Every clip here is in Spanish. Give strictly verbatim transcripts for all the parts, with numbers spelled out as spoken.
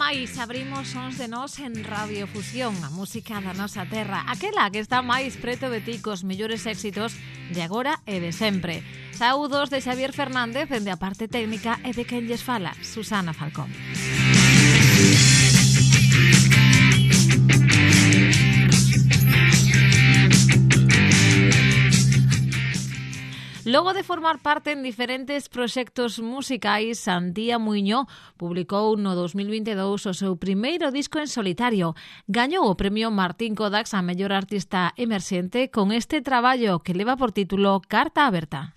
máis, abrimos Sons de Nós en Radio Fusión, a música da nosa terra, aquela que está máis preto de ti cos mellores éxitos de agora e de sempre. Saúdos de Xavier Fernández dende a parte técnica e de quen lles fala, Susana Falcón. Logo de formar parte en diferentes proxectos musicais, Antía Muiño publicou no dos mil vinte e dous o seu primeiro disco en solitario. Gañou o premio Martín Kodax a mellor artista emerxente con este traballo que leva por título Carta Aberta.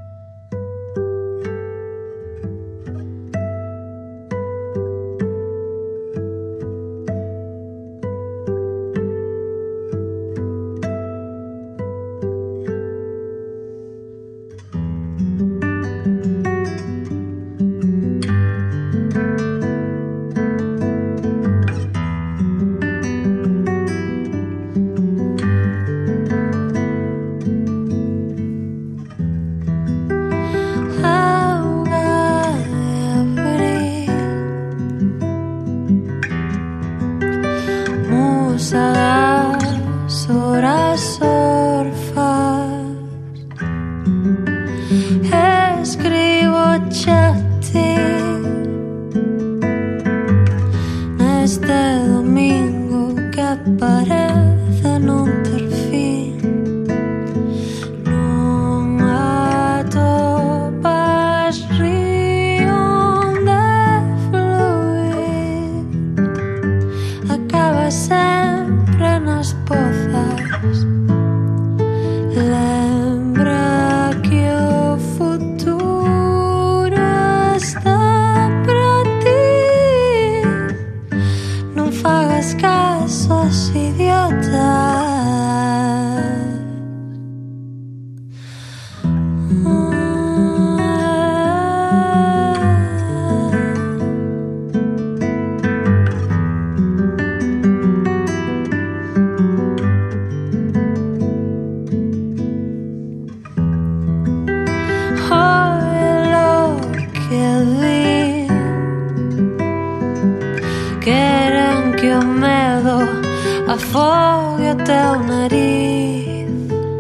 Afogue o teu nariz,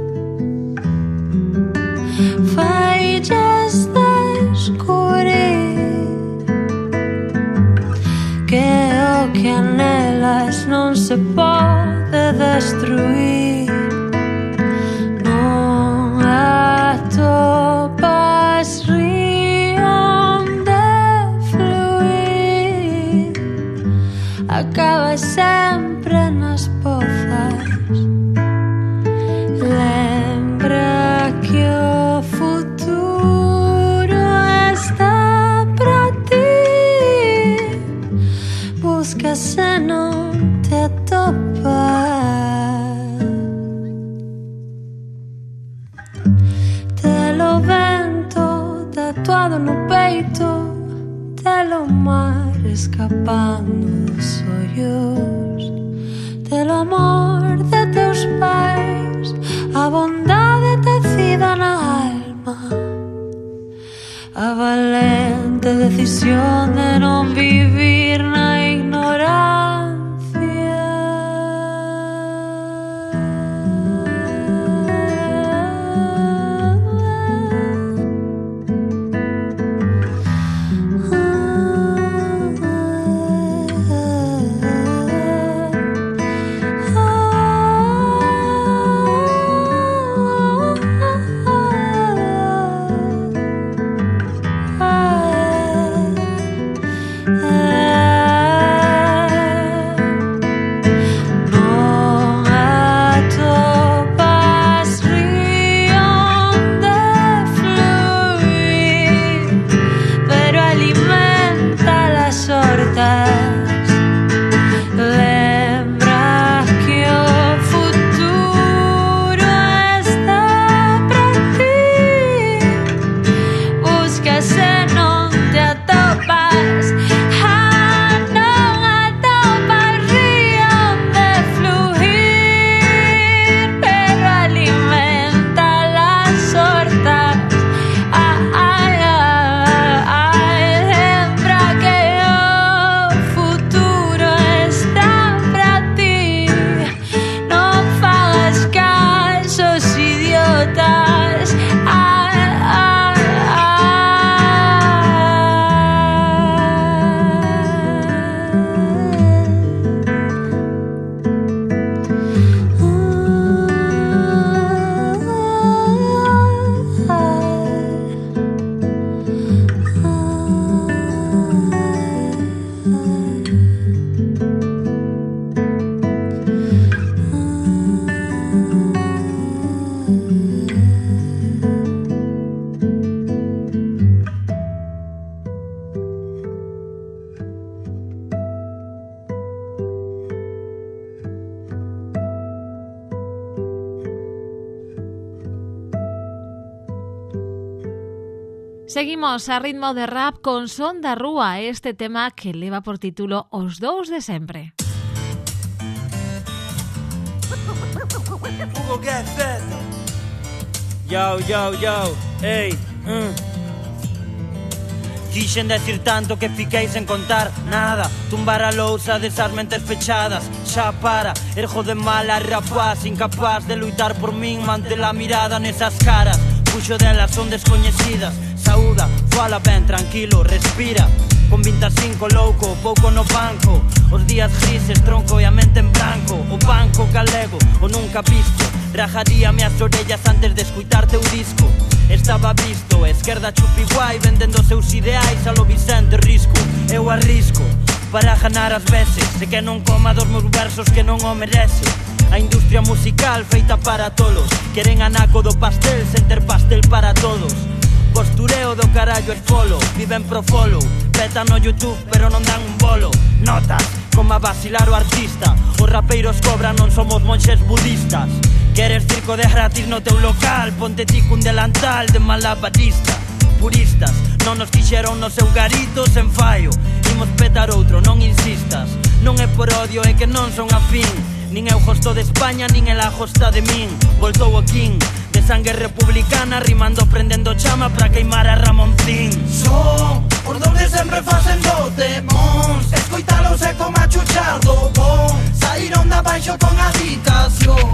faillas descubrir que o que anhelas non se pode destruir. Non atopas río onde fluir, acabas sempre nas pozas. Lembra que o futuro está para ti, busca se non te atopas. Telo vento tatuado no peito, telo mar escapando dos ollos, telo amor de teus pais, a bondade tecida na alma, a valente decisión de non vivir na ignorancia. Ah Seguimos a ritmo de rap con Son da Rúa, este tema que leva por título Os Dous de Sempre. Hugo Guedes. Yo, yo, yo, ey, mm. Quixen decir tanto que fiquei sen contar nada. Tumbar a lousa desas mentes fechadas. Xa para, erjo de mala rapaz, incapaz de luitar por min, manter a mirada nesas caras. Puxo delas son descoñecidas. Saúda, fala ben, tranquilo, respira. Con vinte e cinco louco, pouco no banco. Os días grises, tronco e a mente en branco. O banco galego, o nunca visto. Rajaríame as orellas antes de escutar teu disco. Estaba visto, esquerda chupi guai, vendendo seus ideais a lo Vicente Risco. Eu arrisco, para ganar as veces. Se que non coma dos meus versos que non o merece. A industria musical feita para tolos. Queren anaco do pastel sen ter pastel para todos. Postureo do carallo es folo, viven pro follow. Petan no YouTube pero non dan un bolo. Notas, como a vacilar o artista. Os rapeiros cobran, non somos monxes budistas. Queres circo de gratis no teu local, ponte ti cun delantal de malabarista. Puristas, non nos quixeron no seu garito sen fallo. Imos petar outro, non insistas. Non é por odio, é que non son afín. Nin eu gosto de España, nin ela gosta de min. Voltou o King, de sangue republicana, rimando prendendo chama pra queimar a Ramoncín. Son os dous de sempre facendo temóns. Escoitalos é como a chuchar do bon. Saíron da baixo con habitación.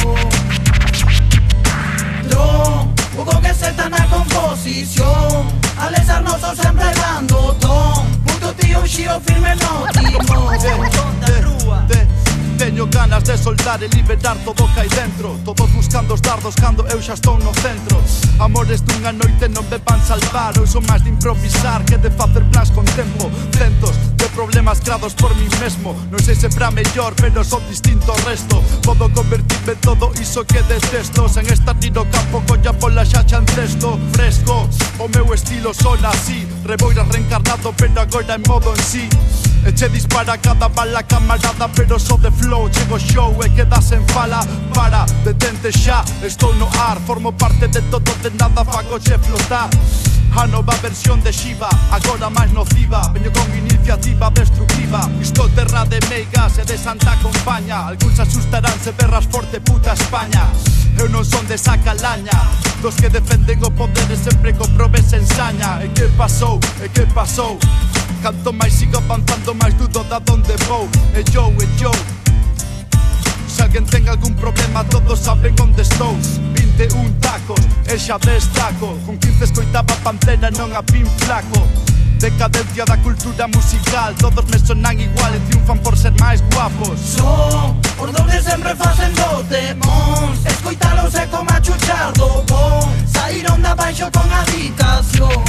Tron, Hugo que se está na composición. Alex Arnoso sempre dando ton. Puto tío xío firme no timón. Son da rúa. Teño ganas de soltar e liberar todo o que hai dentro. Todos buscando os dardos cando eu xa estou no centro. Amores dunha noite non me van salvar. Eu son máis de improvisar que de facer plans con tempo. Centos de problemas creados por mí mesmo. Non sei se pra mellor, pero son distinto ao resto. Podo convertirme en todo iso que detesto. Sen estar ni no campo, colla pola xaxa en cesto. Fresco, o meu estilo sona así. Reboira reencarnado, pero agora en modo en sí. Eche dispara cada bala camarada, pero só de flow. Chego show e quedas en fala. Para, detente xa, estou no ar. Formo parte de todo, de nada fago che flotar. A nova versión de Shiva, agora máis nociva. Veño con iniciativa destructiva. Isto terra de meigas e de Santa Compaña. Alguns asustarán se berras forte puta España. Eu non son de esa calaña dos que defenden o poder e sempre con probes ensaña. E que pasou, e que pasou? Canto máis sigo avanzando, máis dudo da donde vou. E yo, e yo. Se alguén ten algún problema, todos saben onde estou. vinte e un tacos, e xa destaco. Con quince escoitaba Pantera, non a Pin Flaco. Decadencia da cultura musical. Todos me sonan igual e triunfan por ser máis guapos. Son os dous de sempre facendo temóns. Escoitalos é como a chuchar do bon. Saíron da baixo con habitación.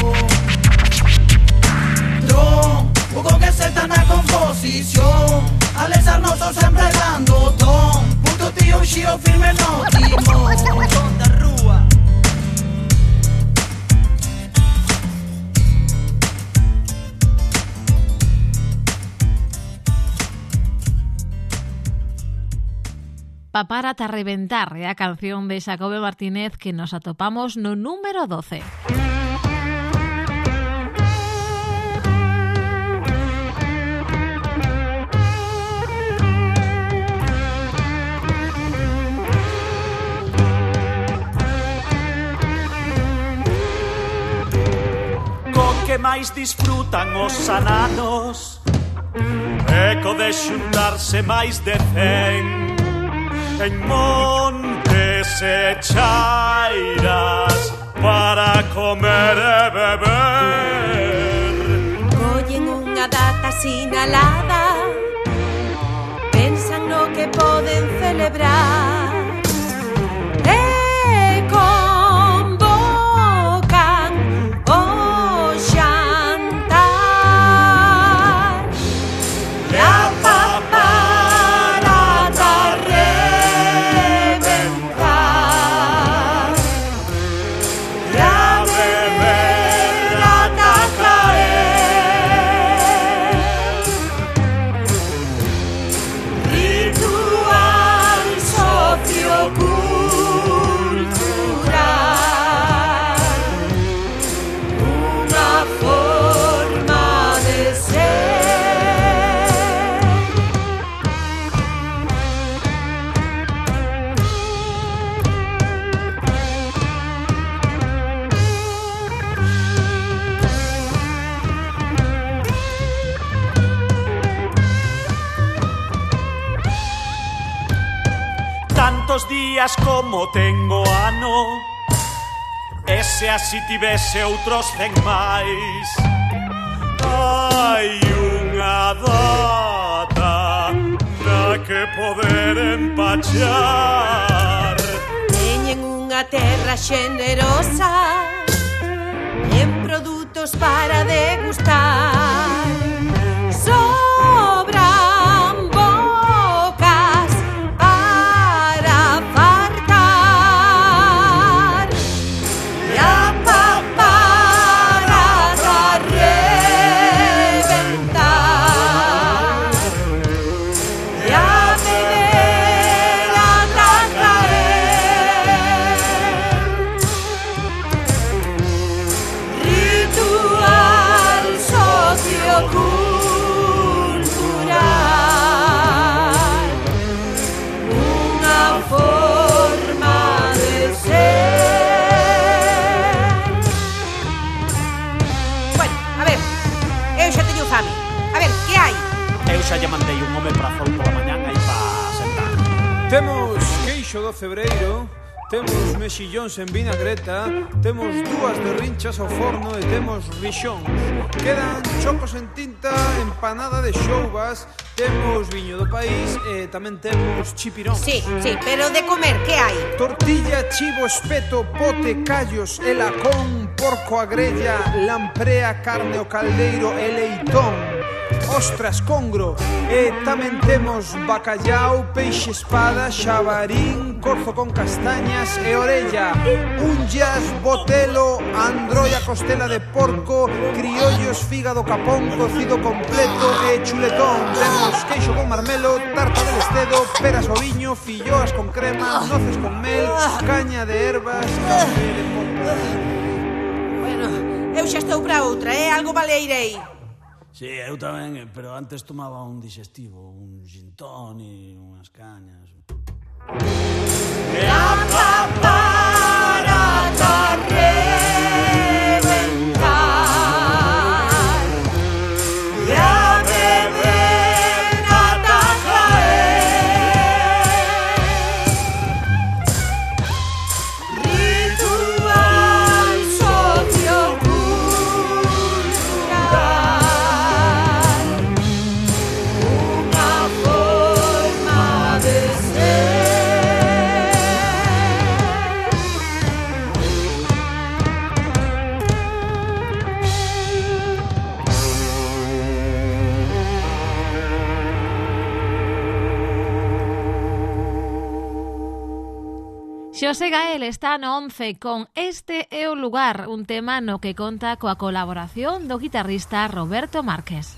Tron, Hugo que se está na composición. Alex Arnoso sempre dando ton. Puto tío xío firme no timón. Son da rúa. Papárate a reventar é a canción de Xacobe Martínez que nos atopamos no número doce. Que máis disfrutan os ananos eco de xuntarse máis de cen en montes e chairas para comer e beber. Collen unha data sinalada, pensan no que poden celebrar e convocan o Ritual os días como tengo ano, e se así tivese outros cen máis. Hai unha data na que poder empachar. Teñen unha terra xenerosa en produtos para degustar. Sobran bocas para fartar e a paparas a reventar e a beber ata caer. Ritual sociocultural, unha forma de ser. Bueno, a ver, eu xa teño fame. A ver, que hai? Eu xa lle mandei un home para fol pola mañán aí para sentar. Temos queixo do cebreiro, temos mexillóns en vinagreta, temos dúas de rinchas ao forno e temos rixóns. Quedan chocos en tinta, empanada de xoubas, temos viño do país e tamén temos chipirón. Sí, sí, pero de comer, que hai? Tortilla, chivo, espeto, pote, callos, e lacón, porco a grella, lamprea, carne o caldeiro e leitón. Ostras, congro, e tamén temos bacallau, peixe espada, xabarín, corzo con castañas e orella, unllas, botelo, androia, costela de porco, criollos, fígado, capón, cocido completo e chuletón. Temos queixo con marmelo, tarta de lestedo, peras o viño, filloas con crema, noces con mel, caña de ervas, café de porco. Bueno, eu xa estou para outra, eh? Algo baleirei. Sí, eu tamén, pero antes tomaba un digestivo, un gin tonic, unhas cañas. La paparas a reventar y a beber ata caer. Ritual sociocultural, unha forma de ser. Xosé Gael está no once con Este é o lugar, un tema no que conta coa colaboración do guitarrista Roberto Márquez.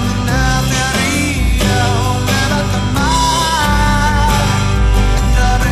Nace a río, me va a tomar.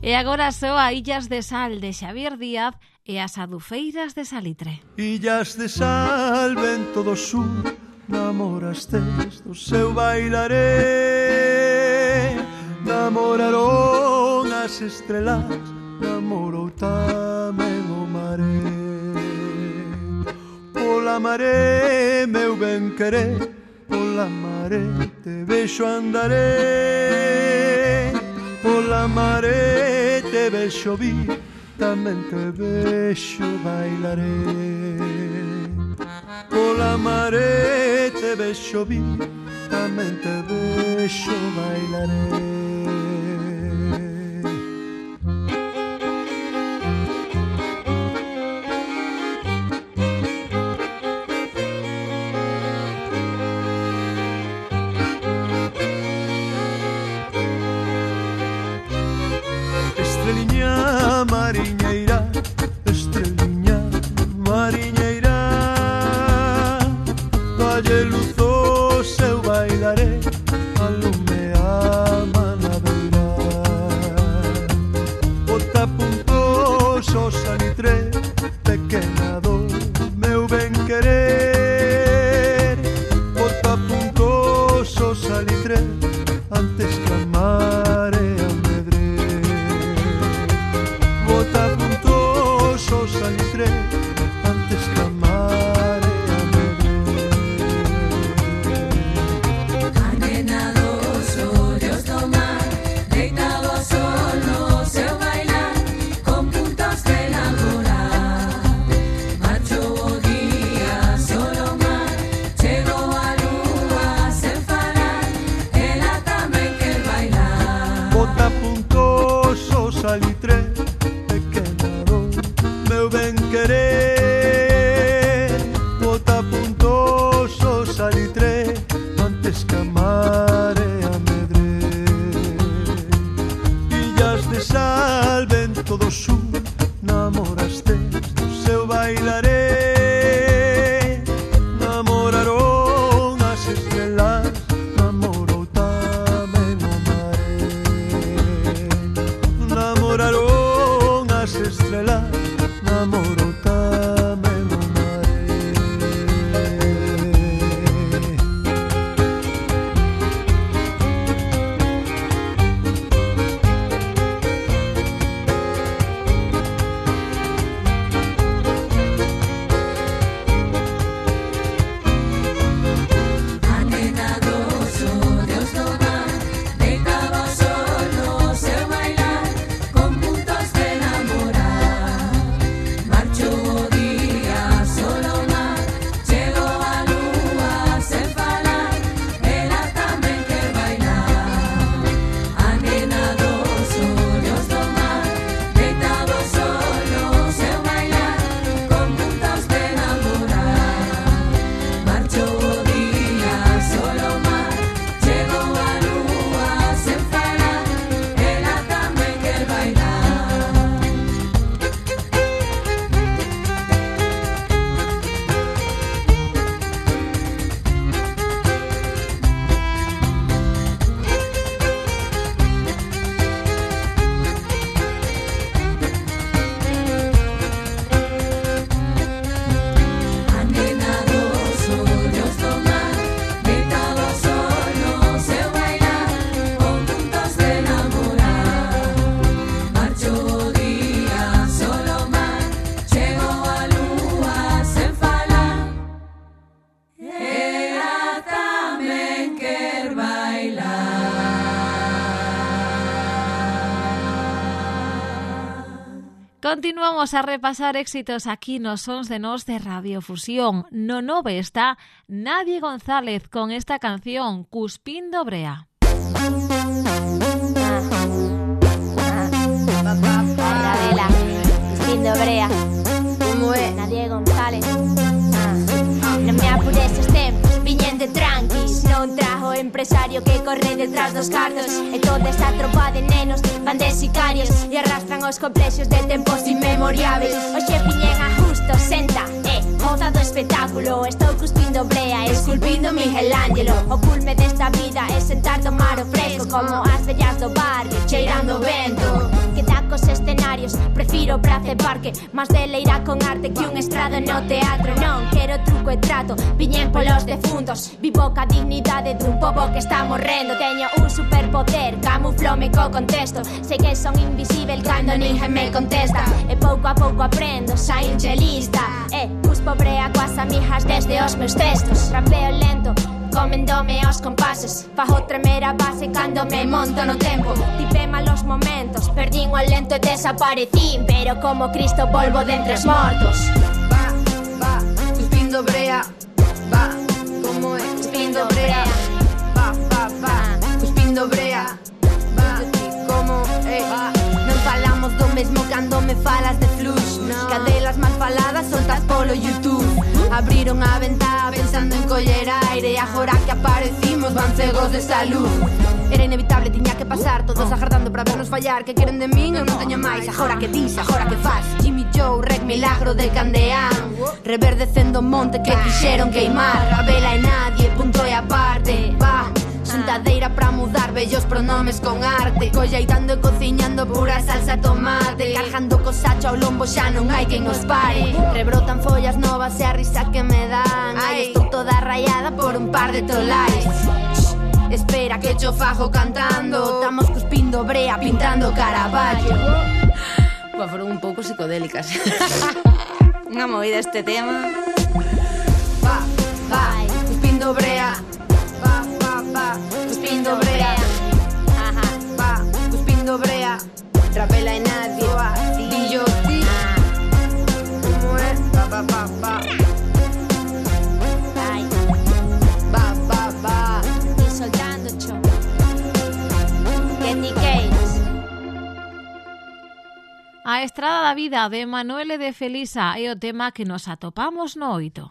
E agora soa Illas de Sal de Xavier Díaz e as adufeiras de Salitre. Illas de sal, vento do sur, namorastes do seu bailaré. Namoraron as estrelas, namorou tamén o maré. Pola maré, meu ben querer, pola maré te vexo andaré. Pola maré te vexo vir, tamén te vexo bailaré. Pola maré te vexo vir, tamén te vexo bailaré. Estreliña mariñeira, estreliña mariñeira, dalle luz o seu bailaré, alume a manabeira. Bota puntos o salitre, pequena do meu ben querer. Bota puntos o salitre, antes que a mare amedre. Bota puntos o salitre, antes que a mare amedre. A nena dos ollos do mar, deitado ao sol no seu bailar, con puntos de namorar. Marchou o día, solo o mar, chegou a lúa sen falar, ela tamén quer bailar. Bota puntos o salitre, pequena do meu ben querer. Bota puntos o salitre, antes que a mare amedre. Illas de sal, vento do sur, namorastes do seu bailaré. Namoraron as estrelas, namorou tamén o maré. Namoraron as estrelas, namorou tamén o maré. A nena dos ollos do mar, deitado ao sol no seu bailar, con puntos de namorar. Marchou o día, solo o mar, chegou a lúa sen falar, ela tamén quer bailar. A nena dos ollos do mar, deitado ao sol no seu bailar, con puntos de namorar. Marchou o día, solo o mar, chegou a lúa sen falar, ela tamén quer bailar. A nena dos ollos do mar, deitado ao sol no seu bailar, con puntos de namorar. Marchou o día, solo o mar, chegou a lúa sen falar, ela tamén quer bailar. Continuamos a repasar éxitos aquí nos Sons de Nós de Radio Fusión. No nove está Nadie González con esta canción, Cuspindo Brea. Vela, Cuspindo Brea, como é? Nadie González. Ah, non me apures os tempos, viñen de tranquis. Non trajo empresario que corre detrás dos cartos, e toda esta tropa de nenos van de sicarios e arrastran os complexos de tempos inmemoriables. Oxe viñen a justo, senta, eh, goza do espectáculo. Estou cuspindo brea, esculpindo Michelangelo. O culme desta vida é sentar tomar o fresco, como as vellas do barrio, cheirando o vento. Que ta prefiro praza e parque, mas deleira con arte que un estrado no teatro. Non quero truco e trato, viñen polos defuntos. Vivo ca dignidade dun pobo que está morrendo. Teño un superpoder, camuflome co contexto. Sei que son invisível cando ninguén me contesta. E pouco a pouco aprendo, saínche lista. E cuspo brea coas amigas desde os meus textos. Rapeo lento, comendome aos compases. Fajo tremer a base cando me monto no tempo. Tipé malos momentos, perdín o lento e desaparecín. Pero como Cristo volvo de entre os mortos. Va, va, cuspindo brea. Va, como é? Cuspindo brea. Va, va, va, cuspindo brea. Va, como é? Non falamos do mesmo cando me falas de flux. Cadelas mal faladas soltas polo YouTube. Abriron a ventá pensando en coller aire. Agora que aparecimos van cegos de salud. Era inevitable, tiña que pasar, todos agardando para vernos fallar. Que queren de min? Eu non teño máis. Agora que dis, agora que faz. Jimmy Joe, Rec Milagro de Candeán. Reverdecendo o monte que quixeron queimar. A vela e nadie, punto e aparte. Va, xuntadeira pra mudar bellos pronomes con arte. Colleitando e cociñando pura salsa tomate. Cargando co sacho ao lombo xa non hai quen nos pare. Rebrotan follas novas e a risa que me dan. Ai, estou toda rayada por un par de tolares. Espera que yo fajo cantando. Estamos cuspindo brea, pintando Caravaggio. Pues fueron un pouco psicodélicas. Unha movida este tema. Va, va, cuspindo brea. Va, va, va, cuspindo brea. Ajá. Va, cuspindo brea. Rapela e nadie. Va, di yo ti. Como é? Va, va, va, va. Vai, Va, va, va. e soltando cho. Candy Canes. A Estrada da Vida de Manuele de Felisa é o tema que nos atopamos no oito.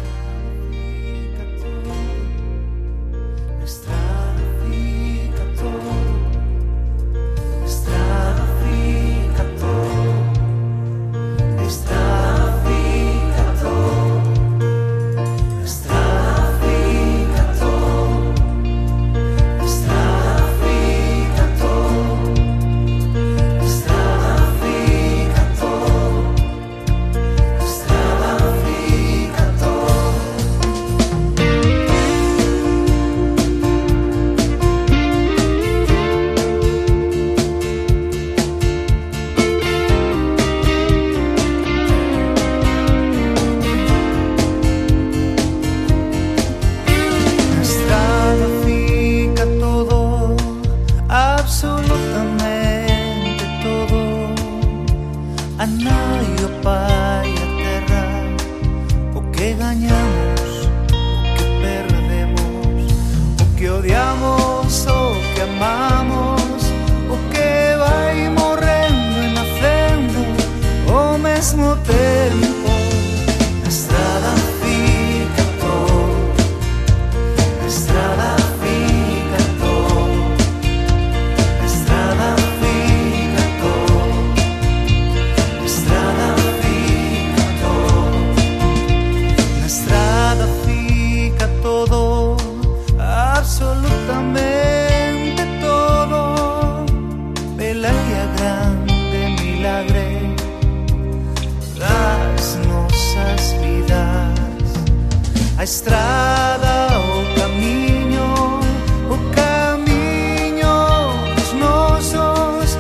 A estrada, o camiño, o camiño dos nosos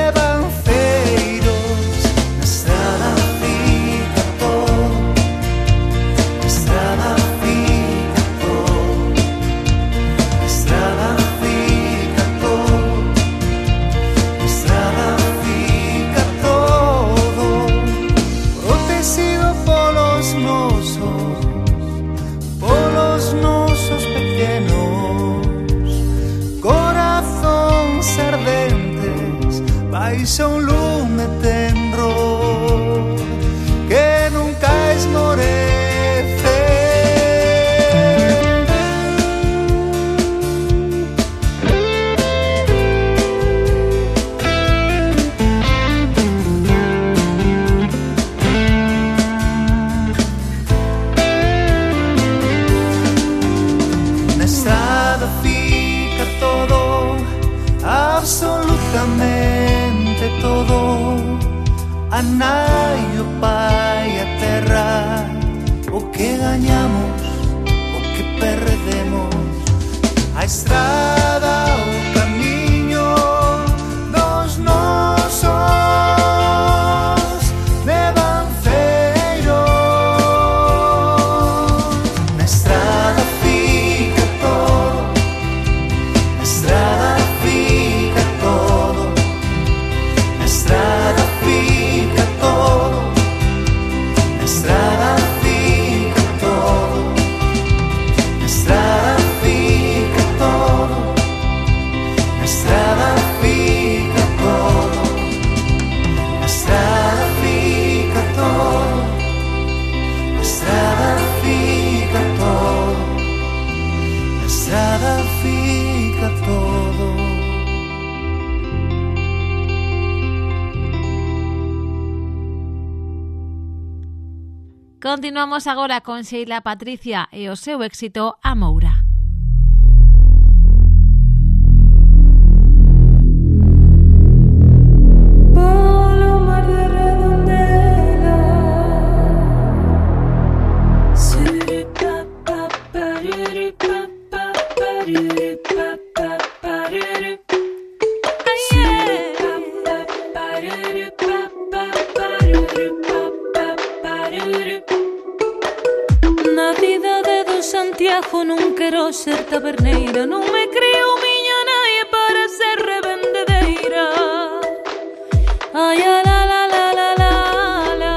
devanceiros. Na estrada fica todo, na estrada fica todo, na estrada fica todo, na estrada fica todo, protegido polos nosos. Polos nosos pequenos, corazóns ardentes, baixo un lume tenro que nunca esmorece. Absolutamente todo. a nai, o pai, a terra, o que gañamos, o que perdemos, a estrada, o camiño dos nosos devanceiros. Na estrada fica todo, na estrada fica todo, na estrada fica todo, na estrada fica todo, na estrada fica todo, na estrada fica todo, na estrada fica todo, na estrada fica todo, na estrada fica todo. Continuamos agora con Sheila Patricia e o seu éxito Amoura. Polo mar de Redondela, na cidade do Santiago non quero ser taberneira, non me creo miña nai para ser revendedeira. Ay, a la la la la la la.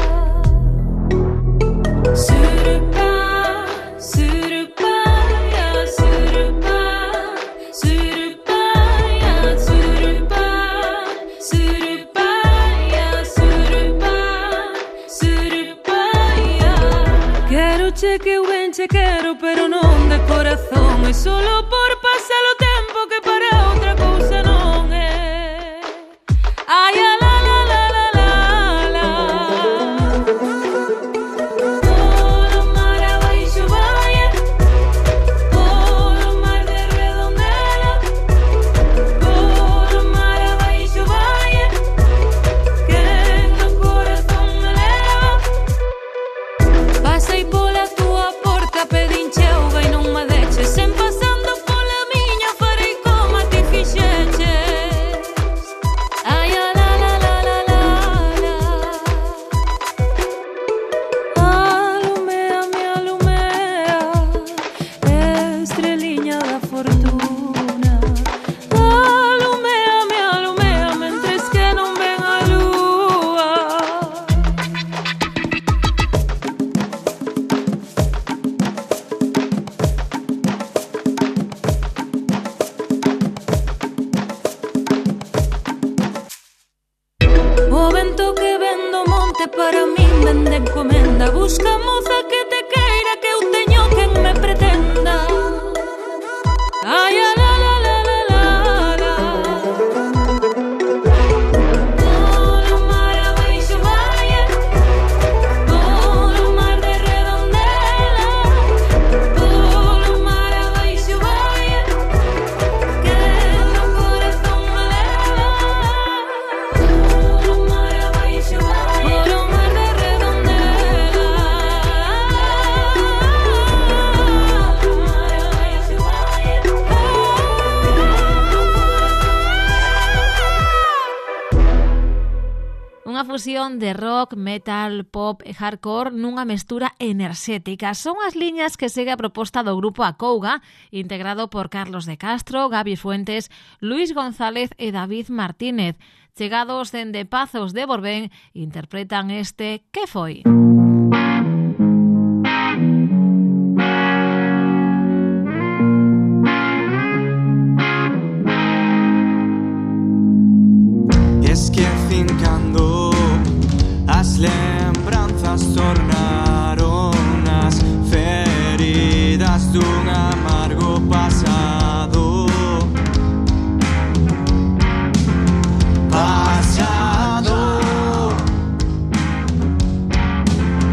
Surupa, surupa, ya surupa, surupa, ya surupa, surupa, ya surupa, surupa, ya. Quero che que eu ben che quero, pero non de corazón, é solo por pasar o tempo que para outra cousa non é. Ay, a la la la la la la. Polo mar abaixo vai, polo mar de Redondela, polo mar abaixo vai, que no corazón me leva. Pasei pola tua porta, pedín cheuga e non me deches, en pasando pola miña farei como ti fixeches. Ay, a la la la la la la. Alumea, me alumea, estreliña da fortuna. Alumea, me alumea, mentres que non ven a lúa. O vento que vendo monte para min vende encomenda. Busca moza que te queira, que eu teño quen me pretenda. Ay, a la la la la la la. Polo mar abaixo vai, polo mar de Redondela, polo mar abaixo vai, que no corazón me leva. Polo mar abaixo vai, polo mar de Redondela, polo mar abaixo vai. Unha fusión de rock, metal, pop e hardcore nunha mestura enerxética. Son as liñas que segue a proposta do grupo Acouga, integrado por Carlos de Castro, Gaby Fuentes, Luis González e David Martínez. Chegados dende Pazos de Borbén, interpretan este Que foi? Es que fincando as lembranzas tornaron as feridas dun amargo pasado. Pasado.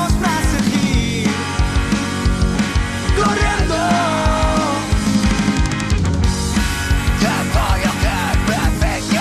vamos a seguir corriendo. Te voy a hacer perfecto.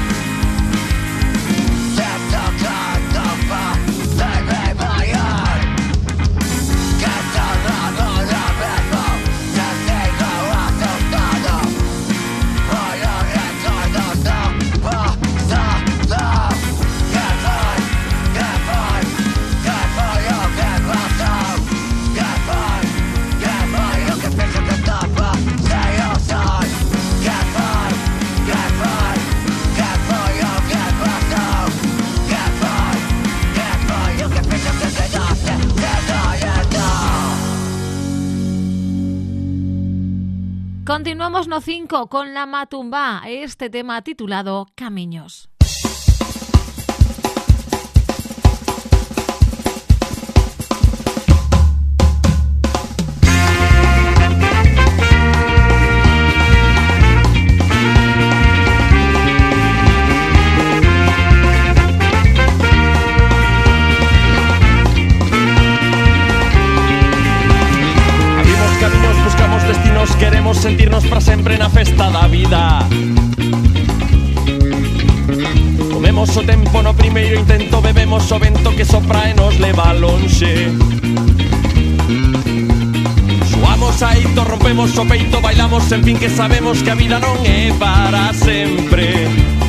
Te toca topa, te me voy a que todo lo mismo, te sigo asustado. Voy a retornar, no pasa, no. Que voy, que voy, que voy, oh, que pasa. Que voy, que voy, lo que pienso que topa, sé yo soy. Que voy, que voy, que voy, oh, que pasa. Que voy, que voy, lo que pienso que se nace, se doy el no. Continuamos no cinco con la Matumba, este tema titulado Camiños. Abrimos caminos, buscamos destinos, queremos sentirnos para sempre na festa da vida. Comemos o tempo no primeiro intento, bebemos o vento que sopra e nos leva lonxe. Suamos aito, rompemos o peito, bailamos en fin que sabemos que a vida non é para sempre.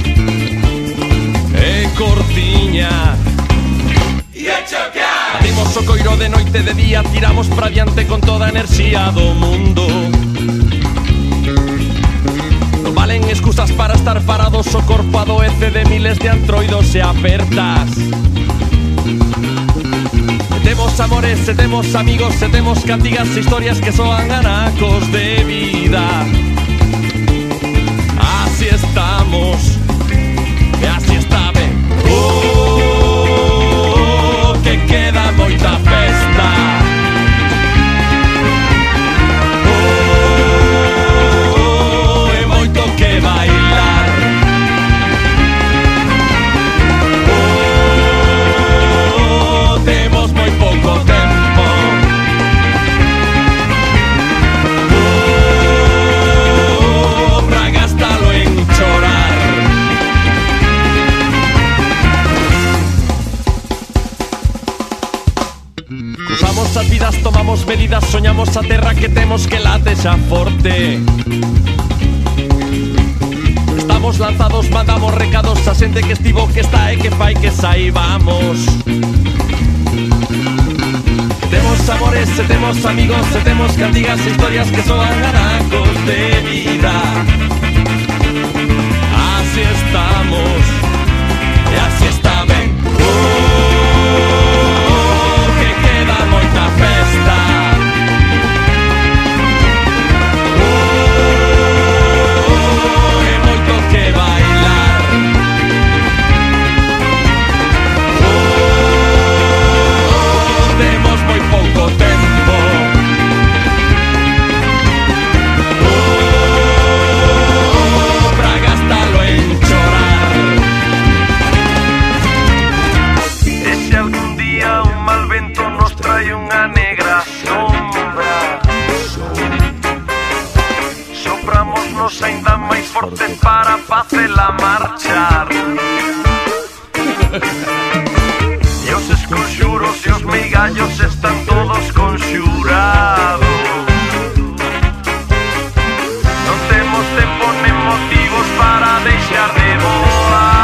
É cortiña. Batimos o coiro de noite de día, tiramos para diante con toda a enerxía do mundo. Non valen excusas para estar parados, o corpo adoece de miles de antroidos e apertas. E temos amores, e temos amigos, e temos cantigas e historias que soan anacos de vida. Así estamos, e así está ben. Oh, que queda moita festa. Oh, e moito que bailar. Oh, temos moi pouco tempo. Oh, pra gastalo en chorar. Cruzamos as vidas, tomamos medidas, soñamos a terra que temos que late xa forte. Estamos lanzados, mandamos recados a xente que estivo, que está e que fai que saibamos. Temos amores, e temos amigos, e temos cantigas e historias que soan anacos de vida. Así estamos, e así está ben. Oh, que queda moita festa. Oh, e moito que bailar. Oh, temos moi pouco tempo. Oh, pra gastalo en chorar. E se algún día un mal vento nos trae unha negra sombra, sopramos-nos ainda máis forte para facela marchar. E os esconxuros e os migallos están todos conxurados. Non temos tempo nen motivos para deixar de voar.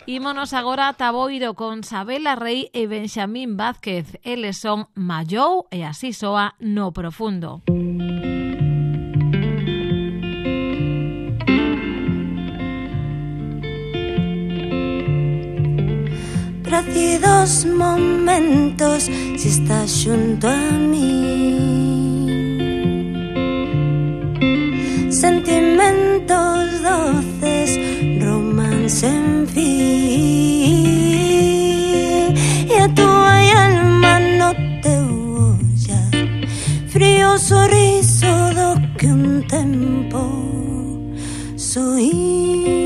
Ímonos agora a Taboiro con Sabela Rey e Benxamín Vázquez. Eles son Mallou e así soa No Profundo. Preciosos momentos si estás junto a mí, sentimientos doces, romance en fin, y a tu alma no te olla, frío sorriso do que un tempo soy.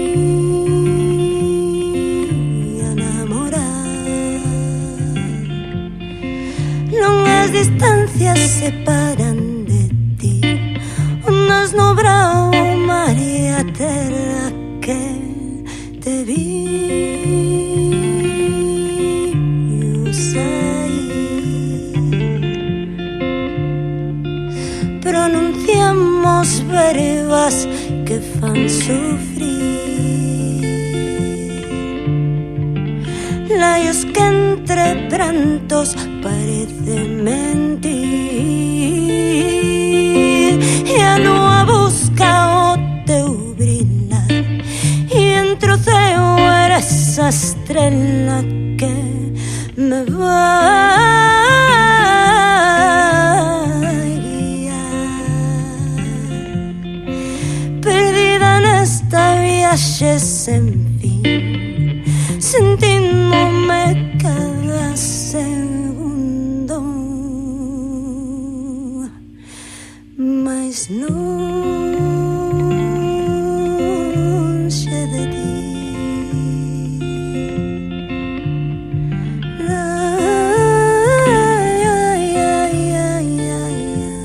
Distancias separan de ti, unas no bravo María terra que te vi, yo sei. Pronunciamos verbas que fan sufrir, labios que entre prantos parecen mentir, e a lua busca o teu brillar, e entre o ceo eres a estrela que me vai guiar, perdida nesta viaxe sen fin, sentíndome cada segundo, mas longe de ti. Ay, ay, ay, ay, ay,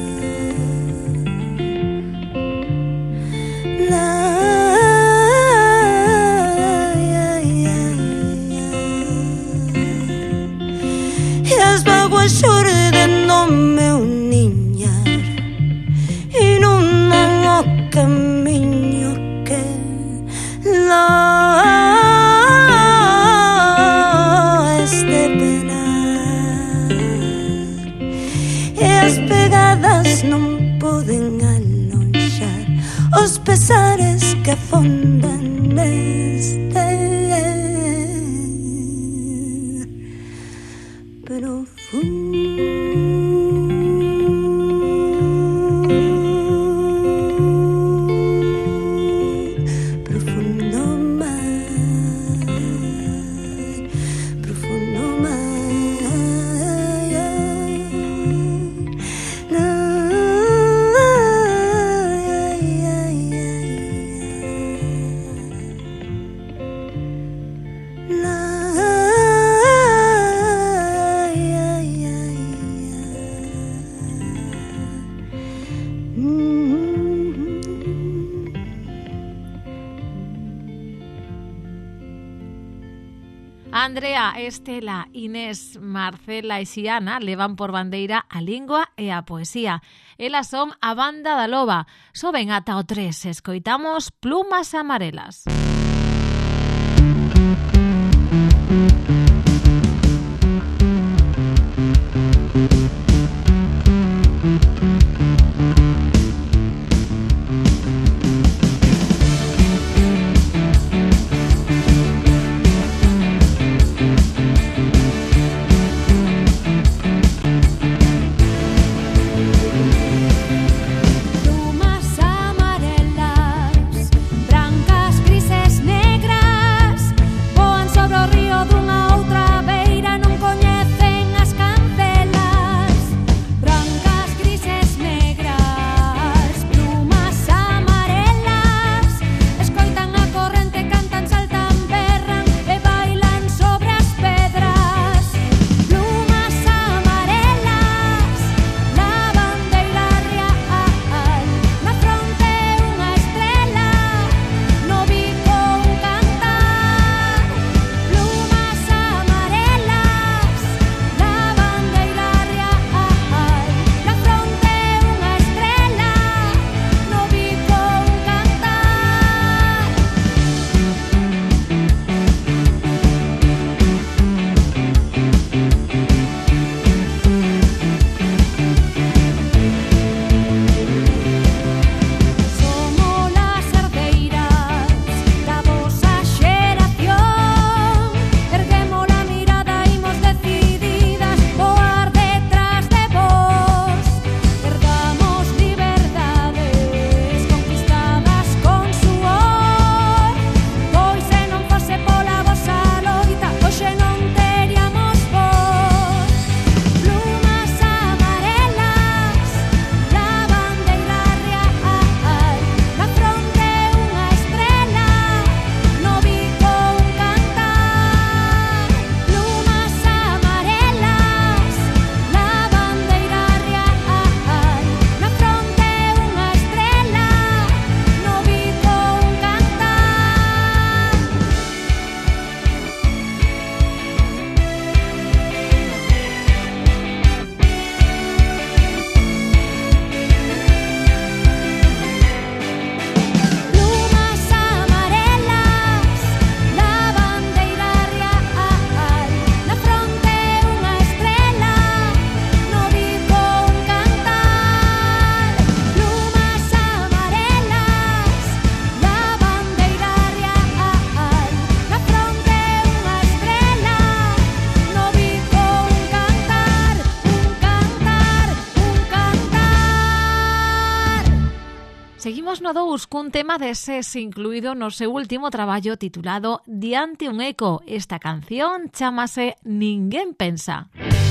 xordendo-me un niñar e non o camiño que longe de penar, e as pegadas non poden alonxar os pesares que afondan neste Andrea, Estela, Inés, Marcela e Xiana levan por bandeira a lingua e a poesía. Elas son a Banda da Loba. Soben ata o tres, escoitamos Plumas Amarelas. Plumas amarelas, brancas grises. no dous cun tema de Ses incluído no seu último traballo titulado Diante un eco. Esta canción chámase Ninguén pensa.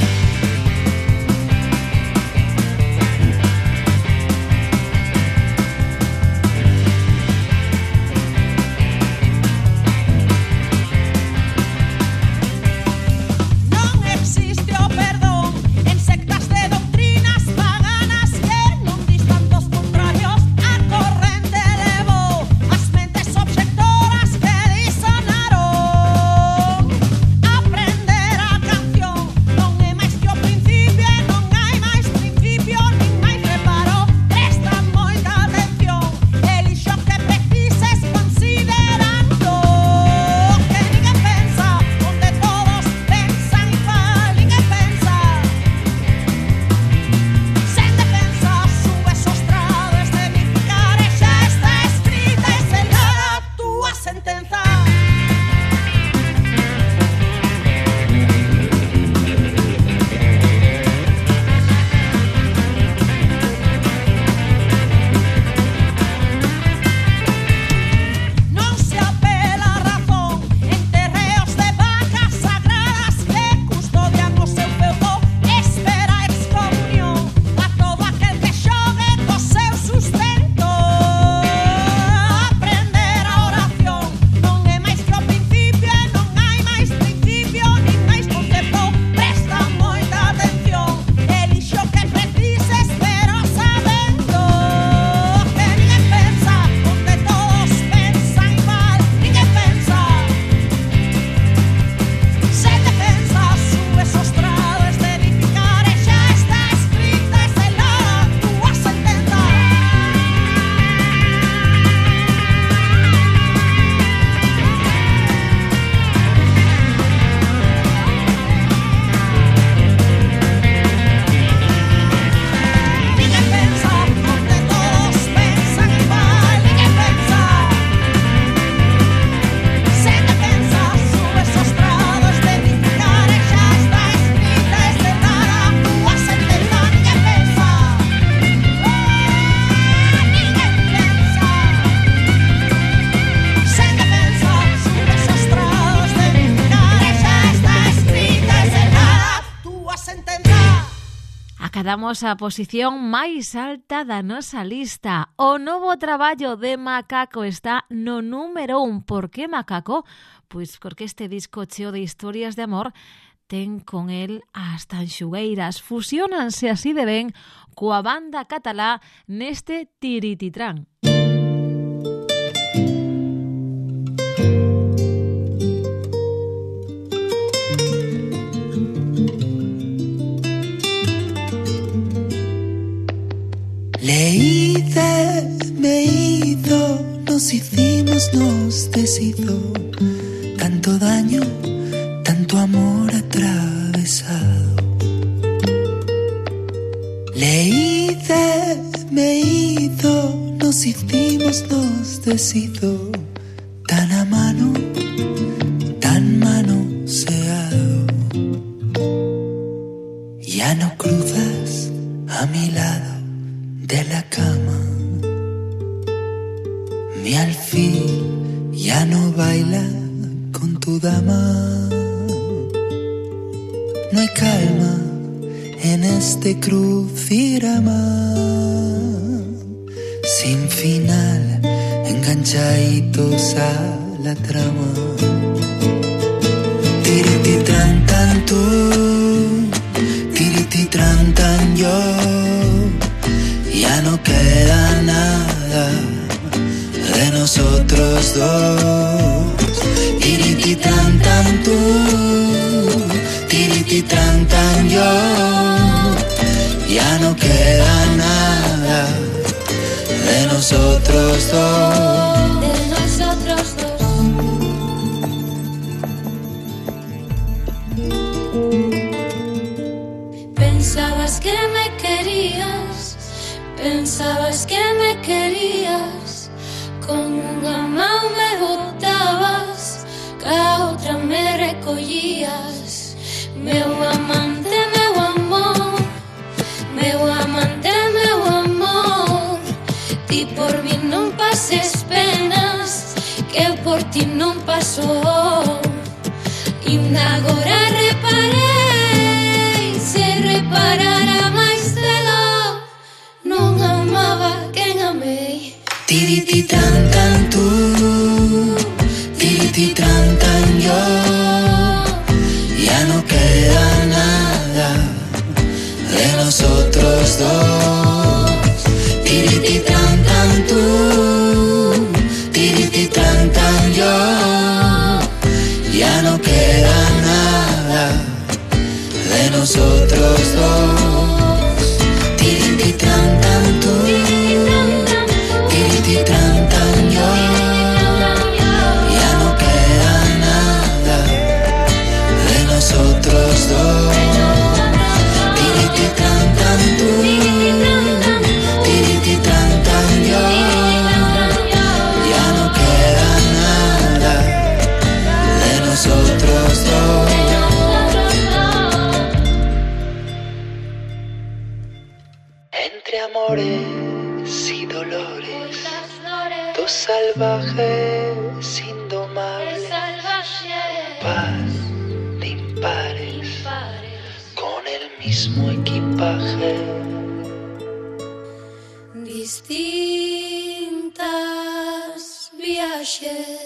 Acadamos a posición máis alta da nosa lista. O novo traballo de Macaco está no número un. Por que Macaco? Pois porque este disco cheo de historias de amor ten con el as tanxugueiras. Fusiónanse así de ben coa banda catalá neste Tirititrán. Leída, me hizo, nos hicimos, nos deshizo, tanto daño, tanto amor atravesado. Leída, me hizo, nos hicimos, nos deshizo, tan a mano, tan manoseado. Ya no cruzas a mi lado de la cama, mi alfil ya no baila con tu dama. No hay calma en este crucigrama, sin final, enganchaditos a la trama. Tirititran tan tú, tirititran tan yo. Ya no queda nada de nosotros dos. Tirititran tan tú, tirititran tan yo. Ya no queda nada de nosotros dos. De nosotros dos. Pensabas que me querías, pensabas que me querías, con unha man me botabas, ca outra me recollías. Meu amante, meu amor, meu amante, meu amor, ti por mí non por ti non pasou. E agora reparei, se reparara máis cedo, non amaba quen amei. Tiriti tan tan tú, tiriti tan tan yo, ya no queda nada de nosotros dos. Tiriti tan tan tú, tiriti tan tan yo, ya no queda nada de nosotros dos. Tiriti tan tan tú, tiriti tan tan yo, ya no queda nada de nosotros dos. Tiriti tan tan tú, tiriti tan tan yo, ya no queda nada de nosotros dos. Entre amores y dolores, dos salvajes indomables, paz de impares, con el mismo equipaje. Distintas viaxes